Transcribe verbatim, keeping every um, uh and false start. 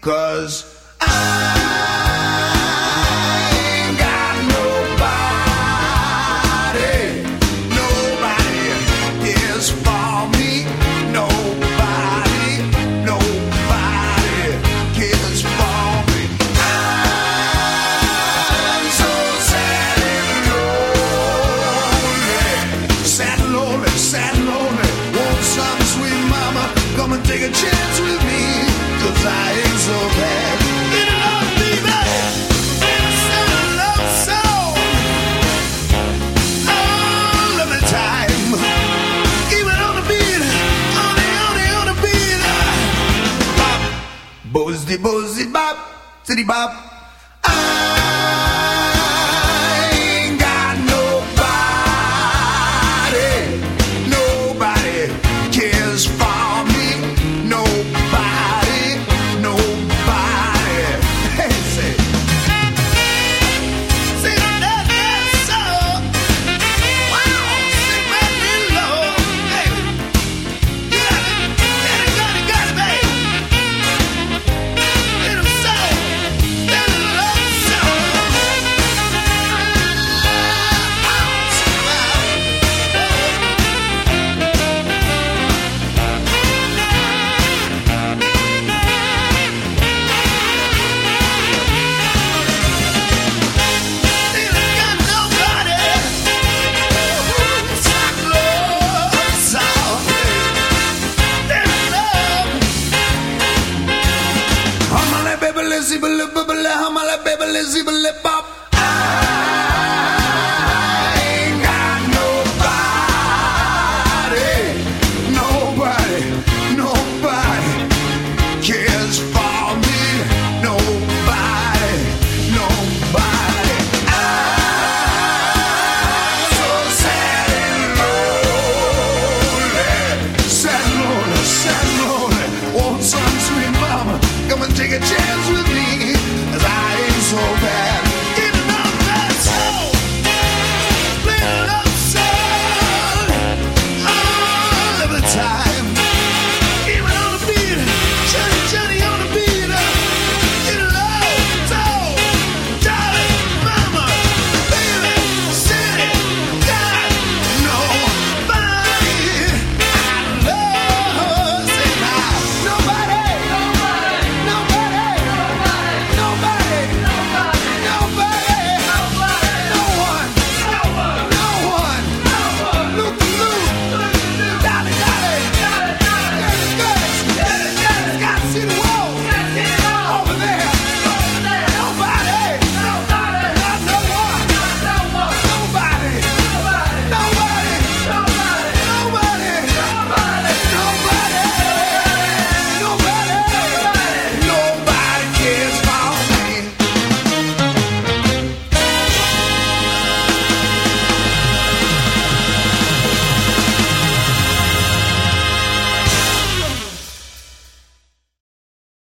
'cause I ain't got nobody, nobody cares for me, nobody, nobody cares for me. I'm so sad and lonely, sad and lonely, sad and lonely. Want some sweet mama come and take a chance with me, 'cause I ain't so bad. Get it up, baby. It's a love song. Oh, love the time. Keep it on the beat. On the, on the, on the beat. Bop. Bozzy, bozzy, bop. City bop. I ain't got nobody. Nobody cares for me. Nobody. Nobody. Hey, say. Sing that, that song. Wow, sing that little low. Hey, you got it, got it, got it, got it, baby. Little song, little love song. Baby, Lizzie, baby, baby, baby, baby, baby,